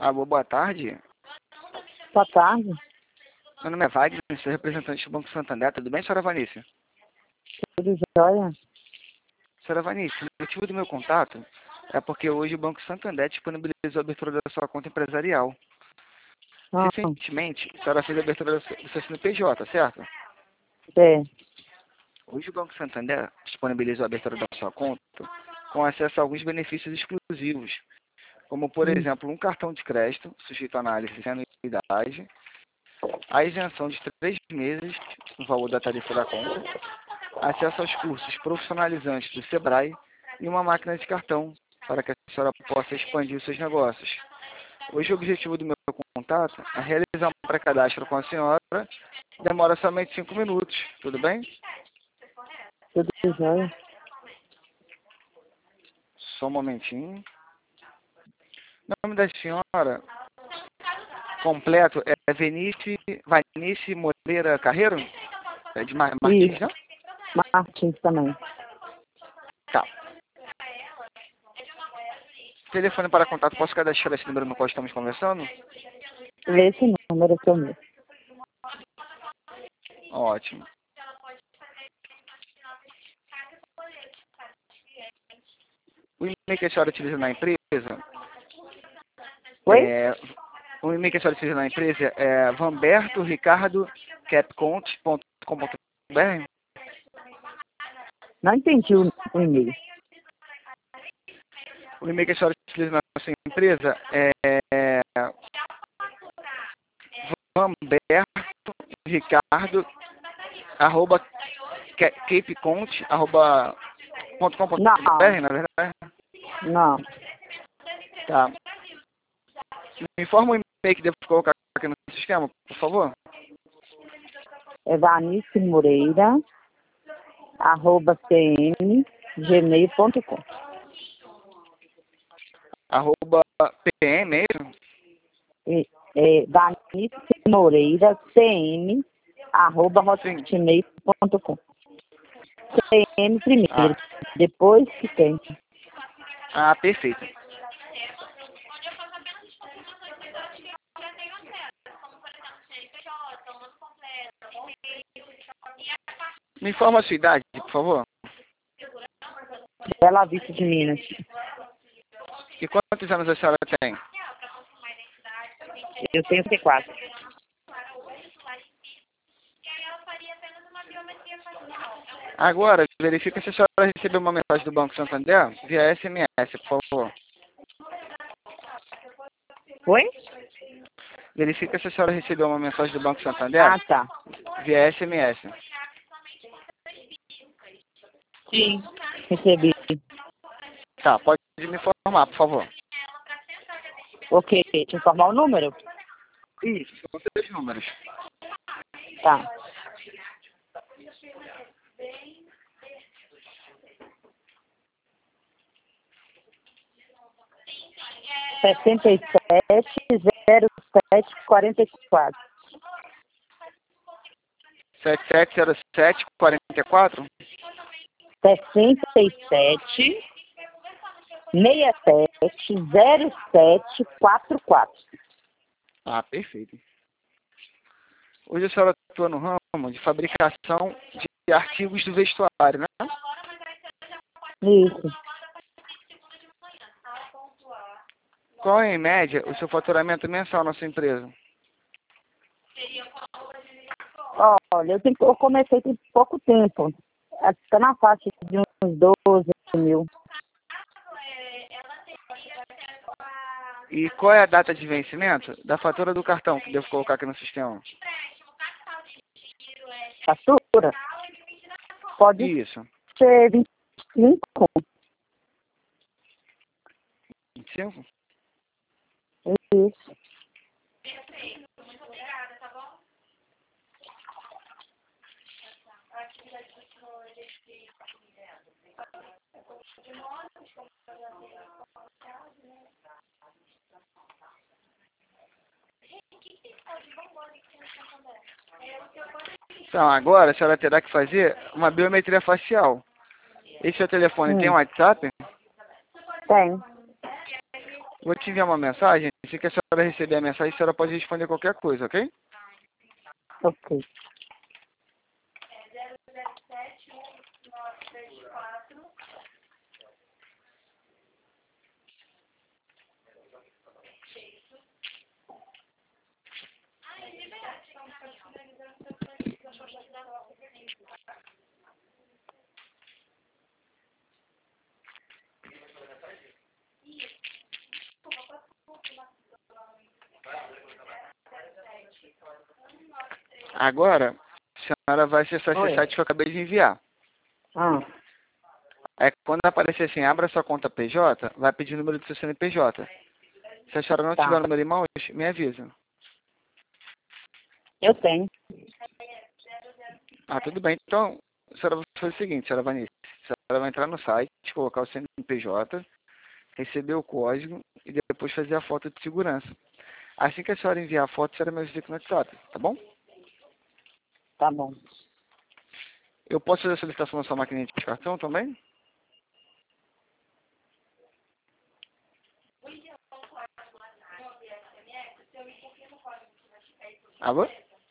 Alô, boa tarde. Boa tarde. Meu nome é Wagner, sou representante do Banco Santander. Tudo bem, senhora Vanice? Tudo jóia? Senhora Vanice, o motivo do meu contato é porque hoje o Banco Santander disponibilizou a abertura da sua conta empresarial. Ah, Recentemente, a senhora fez a abertura do seu CNPJ, certo? é. Hoje o Banco Santander disponibilizou a abertura da sua conta com acesso a alguns benefícios exclusivos, como, por exemplo, um cartão de crédito sujeito à análise sem anuidade, a isenção de 3 meses no valor da tarifa da conta, acesso aos cursos profissionalizantes do Sebrae e uma máquina de cartão para que a senhora possa expandir os seus negócios. Hoje o objetivo do meu contato é realizar um pré-cadastro com a senhora, demora somente 5 minutos, tudo bem? Tudo jóia? Só um momentinho. O nome da senhora completo é Vanice Moreira Carreiro? É de Martins, Isso. né? Martins também. Tá. Telefone para contato, posso cadastrar esse número no qual estamos conversando? Esse número é o meu. Ótimo. O e-mail que a senhora utiliza na empresa Oi? o e-mail que a senhora utiliza na empresa é vambertoricardo@capcont.com.br. Não entendi o e-mail. O e-mail que a senhora utiliza na sua empresa é vamberto.ricardo@capcont.com.br, na verdade. Não. Tá. Me informa o e-mail que devo colocar aqui no sistema, por favor. É Vanice Moreira, @cm@gmail.com. PM mesmo? É Vanice Moreira, cm@hotmail.com. CM primeiro, depois que tem. Perfeito. Me informa a sua idade, por favor. Bela Vista de Minas. E quantos anos a senhora tem? Eu tenho 34. Agora, verifica se a senhora recebeu uma mensagem do Banco Santander via SMS, por favor. Oi? Verifica se a senhora recebeu uma mensagem do Banco Santander Ah, tá. via SMS. Sim. Recebi. Tá, pode me informar, por favor. Ok, te informar o número? Isso, são 3 números. Tá. Sessenta e sete 07 44. 7707-44? 67 67 07 44. Perfeito. Hoje a senhora atua no ramo de fabricação de artigos do vestuário, né? Isso. Qual é, em média, o seu faturamento mensal na sua empresa? Olha, eu comecei tem pouco tempo. Está na faixa de uns 12 mil. E qual é a data de vencimento da fatura do cartão que devo colocar aqui no sistema? Fatura? Pode Isso. ser 25. 25? Isso. Então, agora a senhora terá que fazer uma biometria facial. Esse seu telefone tem WhatsApp? Tem. Vou te enviar uma mensagem. Se que a senhora receber a mensagem, a senhora pode responder qualquer coisa, ok? Ok. Agora, a senhora vai acessar esse Oi. site que eu acabei de enviar. Ah, Aí quando aparecer assim, abra sua conta PJ, vai pedir o número do seu CNPJ. Se a senhora não tiver tá. o número em mãos, me avisa. Eu tenho. Ah, tudo bem. Então, a senhora vai fazer o seguinte, senhora Vanice. A senhora vai entrar no site, colocar o CNPJ, receber o código e depois fazer a foto de segurança. Assim que a senhora enviar a foto, a senhora me avisa aqui no WhatsApp, tá bom? Tá bom. Eu posso fazer a solicitação na sua máquina de cartão também? Alô?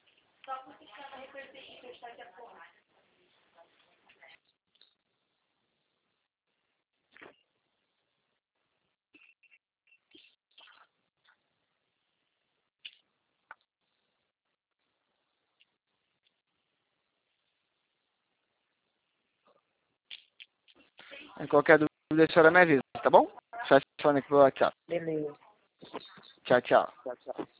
Em qualquer dúvida, a senhora me avisa, tá bom? Só aqui pelo WhatsApp. Beleza. Tchau, tchau. Tchau, tchau.